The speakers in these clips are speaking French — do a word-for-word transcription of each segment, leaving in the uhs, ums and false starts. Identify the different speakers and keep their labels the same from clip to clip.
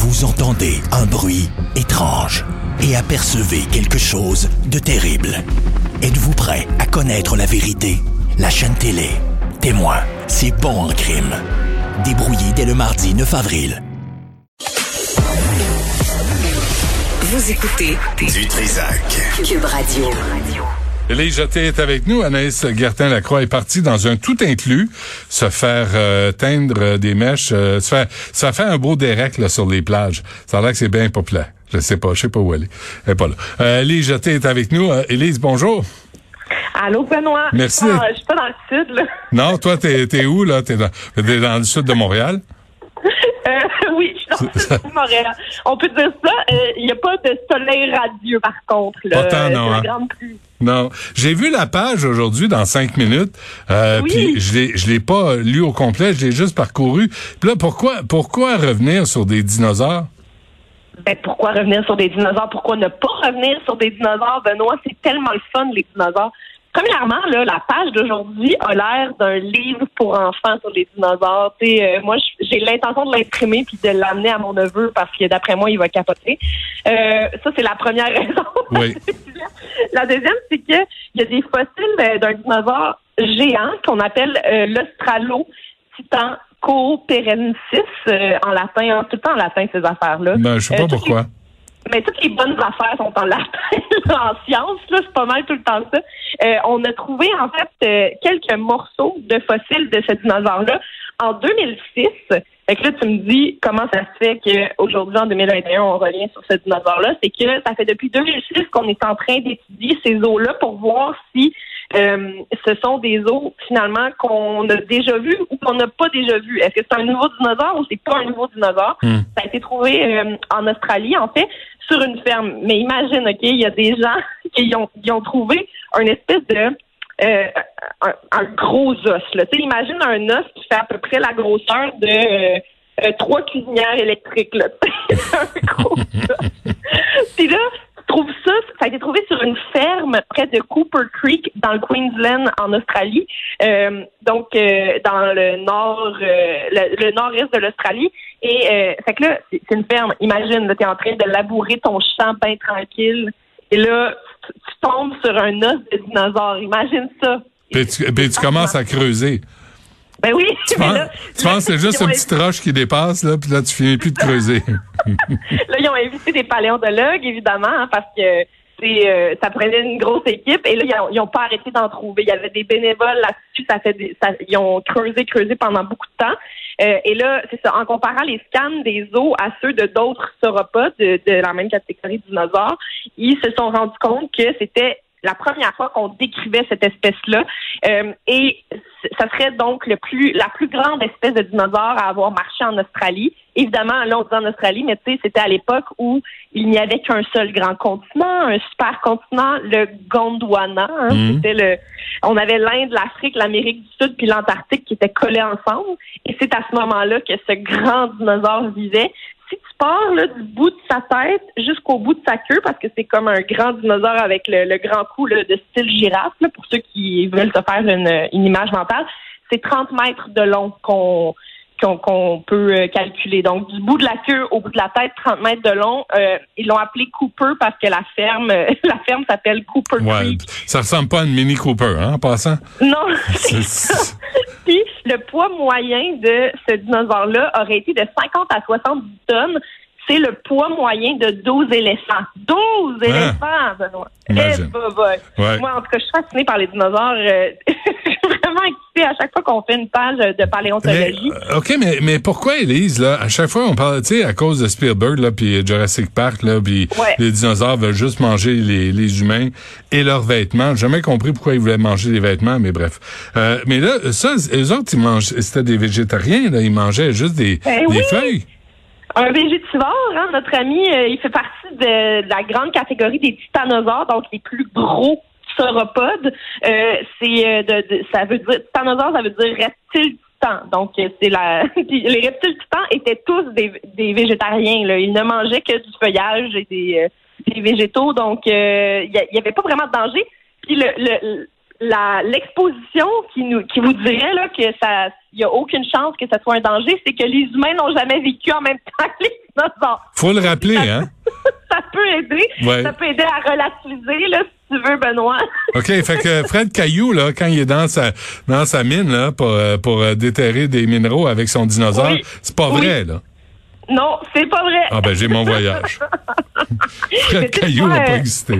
Speaker 1: Vous entendez un bruit étrange et apercevez quelque chose de terrible. Êtes-vous prêt à connaître la vérité? La chaîne télé Témoin, c'est bon en crime. Débrouillé dès le mardi neuf avril.
Speaker 2: Vous écoutez
Speaker 3: du Trizac.
Speaker 2: Cube Radio.
Speaker 4: Élise Jeté est avec nous. Anaïs Gertin-Lacroix est partie dans un tout inclus se faire euh, teindre des mèches, euh, se faire, ça fait un beau dérec là, sur les plages. Ça a l'air que c'est bien populaire. Je sais pas, je sais pas où elle est. Elle est pas là. Euh, Élise Jeté est avec nous. Euh, Élise, bonjour.
Speaker 5: Allô, Benoît.
Speaker 4: Merci.
Speaker 5: Je suis pas dans le sud, là.
Speaker 4: Non, toi, t'es, t'es où, là? T'es dans, t'es dans le sud de Montréal?
Speaker 5: Euh, oui, je suis dans le sud de Montréal. On peut dire ça. Il euh, n'y a pas de soleil radieux, par contre. Là.
Speaker 4: Pas tant, non.
Speaker 5: C'est la
Speaker 4: hein?
Speaker 5: grande pluie.
Speaker 4: Non. J'ai vu la page aujourd'hui dans cinq minutes. Euh,
Speaker 5: oui.
Speaker 4: Puis je l'ai, je l'ai pas lu au complet. Je l'ai juste parcouru. Puis là, pourquoi, pourquoi revenir sur des dinosaures?
Speaker 5: Ben, pourquoi revenir sur des dinosaures? Pourquoi ne pas revenir sur des dinosaures, Benoît? C'est tellement le fun, les dinosaures. Premièrement, là, la page d'aujourd'hui a l'air d'un livre pour enfants sur les dinosaures. Euh, moi, j'ai l'intention de l'imprimer puis de l'amener à mon neveu parce que d'après moi, il va capoter. Euh, ça, c'est la première raison.
Speaker 4: Oui.
Speaker 5: La deuxième, c'est que il y a des fossiles d'un dinosaure géant qu'on appelle euh, l'Australotitancoperensis euh, en latin. Hein, tout le temps en latin, ces affaires-là.
Speaker 4: Ben, je sais pas euh, pourquoi.
Speaker 5: Les... Mais toutes les bonnes affaires sont en latin, en sciences, là, c'est pas mal tout le temps ça. Euh, on a trouvé, en fait, euh, quelques morceaux de fossiles de ce dinosaure-là en deux mille six. Fait que là, tu me dis comment ça se fait qu'aujourd'hui, en deux mille vingt et un, on revient sur ce dinosaure-là. C'est que ça fait depuis deux mille six qu'on est en train d'étudier ces os-là pour voir si euh, ce sont des os, finalement, qu'on a déjà vus ou qu'on n'a pas déjà vus. Est-ce que c'est un nouveau dinosaure ou c'est pas un nouveau dinosaure? Mm. Ça a été trouvé euh, en Australie, en fait, sur une ferme. Mais imagine, OK, il y a des gens qui ont, qui ont trouvé une espèce de euh, un, un gros os. Là. Tu sais, imagine un os qui fait à peu près la grosseur de euh, euh, trois cuisinières électriques. Là. C'est un gros os. Puis là, tu trouves ça, ça a été trouvé sur une ferme près de Cooper Creek, dans le Queensland, en Australie. Euh, donc, euh, dans le nord, euh, le, le nord-est de l'Australie. Et euh, fait que là, c'est, c'est une ferme. Imagine, là, t'es en train de labourer ton champ bien tranquille. Et là, tu, tu tombes sur un os de dinosaure. Imagine ça.
Speaker 4: Puis tu, puis tu commences à creuser.
Speaker 5: Ben oui.
Speaker 4: Tu penses, là, tu là, penses que c'est juste une petite roche qui dépasse, là, puis là, tu finis plus de creuser.
Speaker 5: Là, ils ont invité des paléontologues, évidemment, hein, parce que c'est, euh, ça prenait une grosse équipe. Et là, ils ont, ils ont pas arrêté d'en trouver. Il y avait des bénévoles là-dessus. Ça fait des, ça, ils ont creusé, creusé pendant beaucoup de temps. Euh, et là, c'est ça, en comparant les scans des os à ceux de d'autres sauropodes de, de la même catégorie de dinosaures, ils se sont rendus compte que c'était la première fois qu'on décrivait cette espèce-là. Euh, et ça serait donc le plus, la plus grande espèce de dinosaure à avoir marché en Australie. Évidemment, là, on dit en Australie, mais tu sais, c'était à l'époque où il n'y avait qu'un seul grand continent, un super continent, le Gondwana. Hein, mmh. C'était le, on avait l'Inde, l'Afrique, l'Amérique du Sud puis l'Antarctique qui étaient collés ensemble. Et c'est à ce moment-là que ce grand dinosaure vivait. Si tu pars là, du bout de sa tête jusqu'au bout de sa queue, parce que c'est comme un grand dinosaure avec le, le grand cou là, de style girafe, là, pour ceux qui veulent se faire une, une image mentale, c'est trente mètres de long qu'on, qu'on, qu'on peut euh, calculer. Donc, du bout de la queue au bout de la tête, trente mètres de long. Euh, ils l'ont appelé Cooper parce que la ferme euh, la ferme s'appelle Cooper
Speaker 4: ouais,
Speaker 5: Creek.
Speaker 4: Ça ressemble pas à une Mini Cooper, hein, en passant?
Speaker 5: Non, c'est ça. Puis, le poids moyen de ce dinosaure-là aurait été de cinquante à soixante-dix tonnes. C'est le poids moyen de douze éléphants. douze ah, éléphants, Benoît. Eh, bah, bah. Ouais. Moi, en tout cas, je suis fascinée par les dinosaures. Euh, je suis vraiment excitée à chaque fois qu'on fait une page de paléontologie.
Speaker 4: Mais, OK, mais, mais pourquoi, Élise, là, à chaque fois, on parle, tu sais, à cause de Spielberg, là, puis Jurassic Park, là, puis ouais. les dinosaures veulent juste manger les, les humains et leurs vêtements. J'ai jamais compris pourquoi ils voulaient manger les vêtements, mais bref. Euh, mais là, ça, eux autres, ils mangent, c'était des végétariens, là, ils mangeaient juste des,
Speaker 5: ben
Speaker 4: des
Speaker 5: oui.
Speaker 4: feuilles.
Speaker 5: Un végétivore, hein, notre ami, euh, il fait partie de, de la grande catégorie des titanosaures, donc les plus gros sauropodes. Euh, c'est euh, de, de, ça veut dire titanosaure, ça veut dire reptile titan. Donc euh, c'est la les reptiles titans étaient tous des, des végétariens. Là. Ils ne mangeaient que du feuillage et des, euh, des végétaux, donc il euh, y, y avait pas vraiment de danger. Puis le, le la l'exposition qui nous qui vous dirait là que ça il y a aucune chance que ça soit un danger, c'est que les humains n'ont jamais vécu en même temps que les dinosaures.
Speaker 4: Faut le rappeler,
Speaker 5: ça,
Speaker 4: hein?
Speaker 5: Ça peut aider. Ouais. Ça peut aider à relativiser, là, si tu veux, Benoît.
Speaker 4: OK, fait que Fred Caillou, là, quand il est dans sa dans sa mine là, pour, pour déterrer des minéraux avec son dinosaure, oui. c'est pas vrai, oui. là.
Speaker 5: Non, c'est pas vrai.
Speaker 4: Ah ben j'ai mon voyage. Fred Caillou n'a pas existé.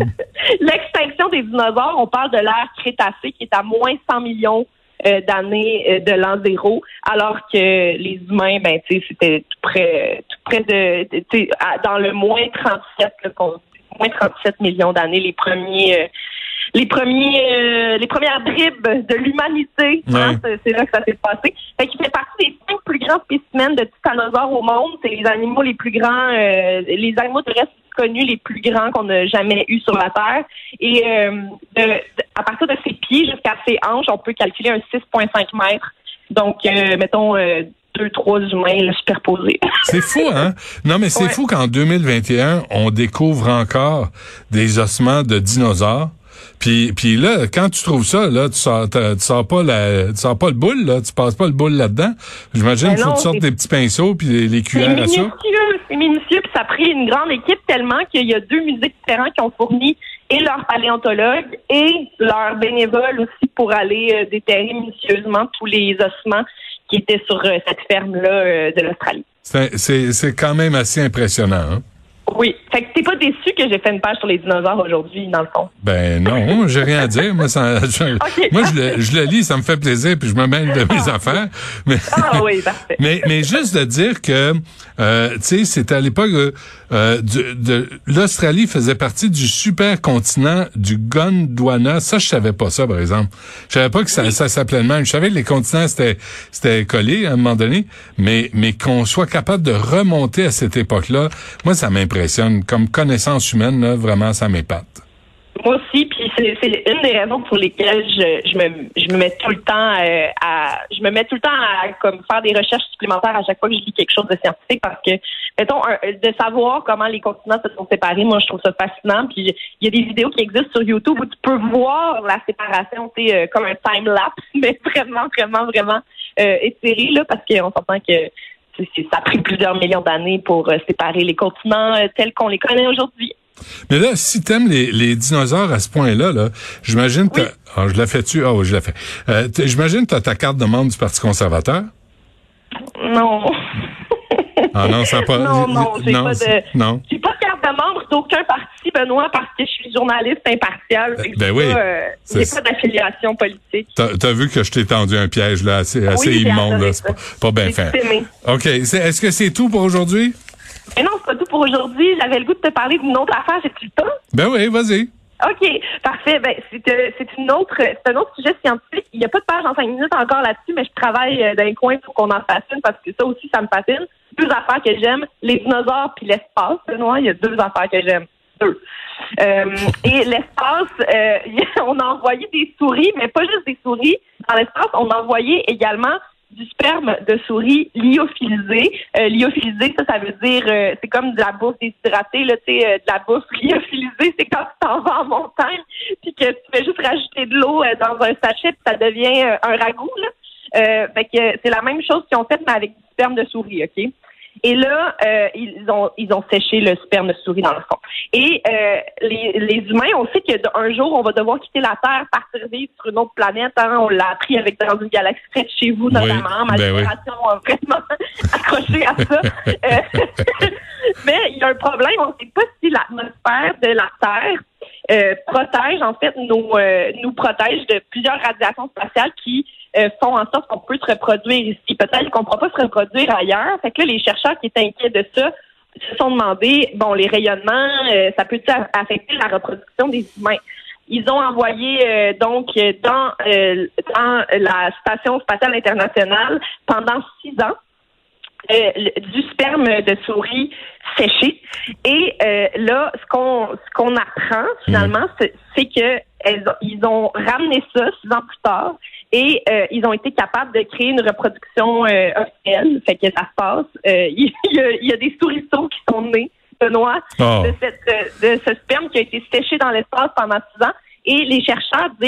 Speaker 5: L'extinction des dinosaures, on parle de l'ère Crétacé qui est à moins cent millions euh, d'années euh, de l'an zéro, alors que les humains, ben tu sais, c'était tout près, tout près de, tu sais, dans le moins trente-sept, là, qu'on, moins trente-sept millions d'années, les premiers. Euh, Les premiers, euh, les premières bribes de l'humanité, ouais. hein, c'est, c'est là que ça s'est passé. Fait qu'il fait partie des cinq plus grands spécimens de titanosaures au monde. C'est les animaux les plus grands, euh, les animaux terrestres connus les plus grands qu'on n'a jamais eu sur la Terre. Et euh, de, de, à partir de ses pieds jusqu'à ses hanches, on peut calculer un six virgule cinq mètres. Donc, euh, mettons, euh, deux, trois humains là, superposés.
Speaker 4: C'est fou, hein? Non, mais c'est ouais. fou qu'en deux mille vingt et un, on découvre encore des ossements de dinosaures. Puis, puis là, quand tu trouves ça, là, tu sors, tu sors pas la, tu sors pas le boule, là, tu passes pas le boule là-dedans. J'imagine qu'il faut que tu sortes des petits pinceaux puis les, les cuillères à ça.
Speaker 5: C'est minutieux, c'est minutieux, puis ça a pris une grande équipe tellement qu'il y a deux musées différents qui ont fourni et leurs paléontologues et leurs bénévoles aussi pour aller euh, déterrer minutieusement tous les ossements qui étaient sur euh, cette ferme-là euh, de l'Australie.
Speaker 4: C'est, c'est, c'est quand même assez impressionnant, hein?
Speaker 5: Oui. Fait que t'es pas déçu que j'ai fait une page sur les dinosaures aujourd'hui, dans le fond?
Speaker 4: Ben non, j'ai rien à dire. Moi, ça, je, okay. moi je, le, je le lis, ça me fait plaisir, puis je me mêle de mes affaires. Mais,
Speaker 5: ah oui, parfait.
Speaker 4: mais, mais juste de dire que, euh, tu sais, c'était à l'époque euh, du, de l'Australie faisait partie du supercontinent du Gondwana. Ça, je savais pas ça, par exemple. Je savais pas que ça, oui. ça s'appelait de même. Je savais que les continents c'était c'était collé à un moment donné, mais mais qu'on soit capable de remonter à cette époque-là, moi, ça m'impressionne. Comme connaissance humaine, là, vraiment, ça m'épate.
Speaker 5: Moi aussi, puis c'est, c'est une des raisons pour lesquelles je, je me je me mets tout le temps euh, à je me mets tout le temps à comme faire des recherches supplémentaires à chaque fois que je lis quelque chose de scientifique, parce que mettons un, de savoir comment les continents se sont séparés, moi je trouve ça fascinant. Puis il y a des vidéos qui existent sur YouTube où tu peux voir la séparation, c'est euh, comme un time lapse, mais vraiment vraiment vraiment euh, étiré là, parce qu'on s'entend que ça a pris plusieurs millions d'années pour euh, séparer les continents euh, tels qu'on les connaît aujourd'hui.
Speaker 4: Mais là, si t'aimes les, les dinosaures à ce point-là, là, j'imagine que... Oui. Ah, je la fais-tu? Ah oui, je la fais. Euh, j'imagine que t'as ta carte de membre du Parti conservateur?
Speaker 5: Non.
Speaker 4: Ah non, ça n'a pas...
Speaker 5: Non, non, j'ai
Speaker 4: non,
Speaker 5: pas de...
Speaker 4: Non.
Speaker 5: J'ai pas de carte de membre d'aucun parti, Benoît, parce que je suis journaliste impartiale.
Speaker 4: Ben, ben oui.
Speaker 5: Euh, j'ai pas d'affiliation politique.
Speaker 4: T'as, t'as vu que je t'ai tendu un piège, là, assez, assez oui, immonde, là. C'est pas, pas bien fait. OK. C'est, est-ce que c'est tout pour aujourd'hui?
Speaker 5: Mais non, c'est pas tout pour aujourd'hui. J'avais le goût de te parler d'une autre affaire. J'ai-tu le temps?
Speaker 4: Ben oui, vas-y.
Speaker 5: OK, parfait. Ben, c'est, euh, c'est une autre, c'est un autre sujet scientifique. Il n'y a pas de page en cinq minutes encore là-dessus, mais je travaille euh, d'un coin pour qu'on en fasse une parce que ça aussi, ça me fascine. Deux affaires que j'aime, les dinosaures puis l'espace. Benoît, il y a deux affaires que j'aime. Deux. Euh, et l'espace, euh, on a envoyé des souris, mais pas juste des souris. Dans l'espace, on a envoyé également du sperme de souris lyophilisé. Euh, lyophilisé, ça, ça veut dire, euh, c'est comme de la bouffe déshydratée, là, tu sais, euh, de la bouffe lyophilisée, c'est quand tu t'en vas en montagne, puis que tu fais juste rajouter de l'eau euh, dans un sachet, puis ça devient euh, un ragoût, là. Euh, fait que c'est la même chose qu'ils ont fait, mais avec du sperme de souris, OK? Et là, euh, ils ont ils ont séché le sperme de souris dans le fond. Et euh, les, les humains, on sait qu'un jour, on va devoir quitter la Terre, partir vivre sur une autre planète. Hein? On l'a appris avec dans une galaxie près de chez vous, notamment.
Speaker 4: Oui,
Speaker 5: Ma
Speaker 4: ben
Speaker 5: génération oui. a vraiment accroché à ça. euh, mais il y a un problème. On ne sait pas si l'atmosphère de la Terre euh, protège, en fait, nos, euh, nous protège de plusieurs radiations spatiales qui euh, font en sorte qu'on peut se reproduire ici. Peut-être qu'on ne pourra pas se reproduire ailleurs. Fait que là, les chercheurs qui étaient inquiets de ça se sont demandé, bon, les rayonnements, euh, ça peut affecter la reproduction des humains. Ils ont envoyé euh, donc dans, euh, dans la Station spatiale internationale pendant six ans euh, du sperme de souris séché. Et euh, là, ce qu'on ce qu'on apprend finalement, mmh. c'est, c'est que elles, ils ont ramené ça six ans plus tard. Et euh, ils ont été capables de créer une reproduction euh, officielle. Fait que ça se passe. Euh, il, y a, il y a des souriceaux qui sont nés, Benoît, oh. de, cette, de, de ce sperme qui a été séché dans l'espace pendant six ans. Et les chercheurs disent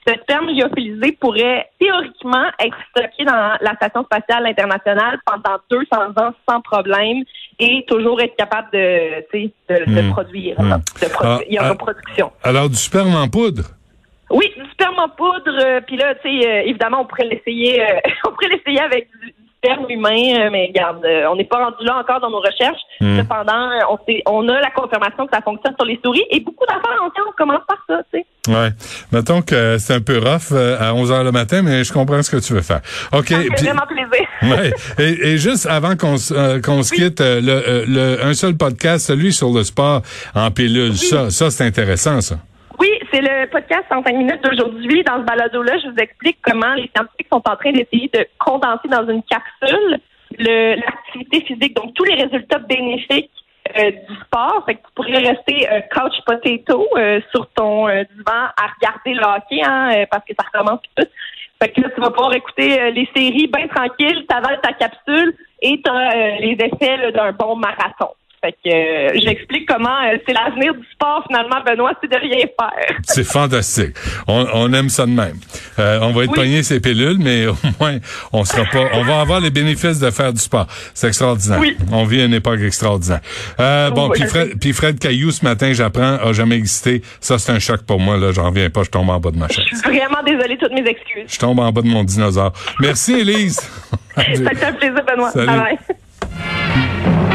Speaker 5: ce sperme lyophilisé pourrait théoriquement être stocké dans la Station spatiale internationale pendant deux cents ans sans problème et toujours être capable de, tu sais, de, mmh. de produire. Mmh. De produ- ah, il y a reproduction.
Speaker 4: Alors, du sperme en poudre?
Speaker 5: Oui, du sperme en poudre. Euh, Puis là, tu sais, euh, évidemment, on pourrait l'essayer, euh, on pourrait l'essayer avec du, du sperme humain, euh, mais regarde, euh, on n'est pas rendu là encore dans nos recherches. Mm. Cependant, on, sait, on a la confirmation que ça fonctionne sur les souris et beaucoup d'affaires en sciences commencent par ça, tu sais.
Speaker 4: Ouais. Mettons que c'est un peu rough euh, à onze heures le matin, mais je comprends ce que tu veux faire. OK.
Speaker 5: Ça me fait vraiment plaisir.
Speaker 4: Ouais. Et, et juste avant qu'on, euh, qu'on se oui. quitte, euh, le, euh, le, un seul podcast, celui sur le sport en pilule, oui. ça, ça c'est intéressant, ça.
Speaker 5: Oui, c'est le podcast en cinq minutes d'aujourd'hui. Dans ce balado-là, je vous explique comment les scientifiques sont en train d'essayer de condenser dans une capsule le, l'activité physique, donc tous les résultats bénéfiques euh, du sport. Fait que tu pourrais rester euh, couch potato euh, sur ton euh, divan à regarder le hockey, hein, euh, parce que ça recommence tout. Fait que là, tu vas pouvoir écouter euh, les séries bien tranquille, t'avales ta capsule et t'as euh, les effets là, d'un bon marathon. Fait que euh, j'explique comment euh, c'est l'avenir du sport, finalement, Benoît, c'est de rien faire.
Speaker 4: C'est fantastique. On, on aime ça de même. Euh, on va être oui. pogné ces pilules, mais au moins, on sera pas, on va avoir les bénéfices de faire du sport. C'est extraordinaire. Oui. On vit une époque extraordinaire. Euh, bon, puis Fred, puis Fred Caillou, ce matin, j'apprends, a jamais existé. Ça, c'est un choc pour moi, là. J'en reviens pas, je tombe en bas de ma chaise.
Speaker 5: Je suis vraiment désolée, toutes mes excuses.
Speaker 4: Je tombe en bas de mon dinosaure. Merci, Élise.
Speaker 5: Ça te fait un plaisir, Benoît. Bye bye.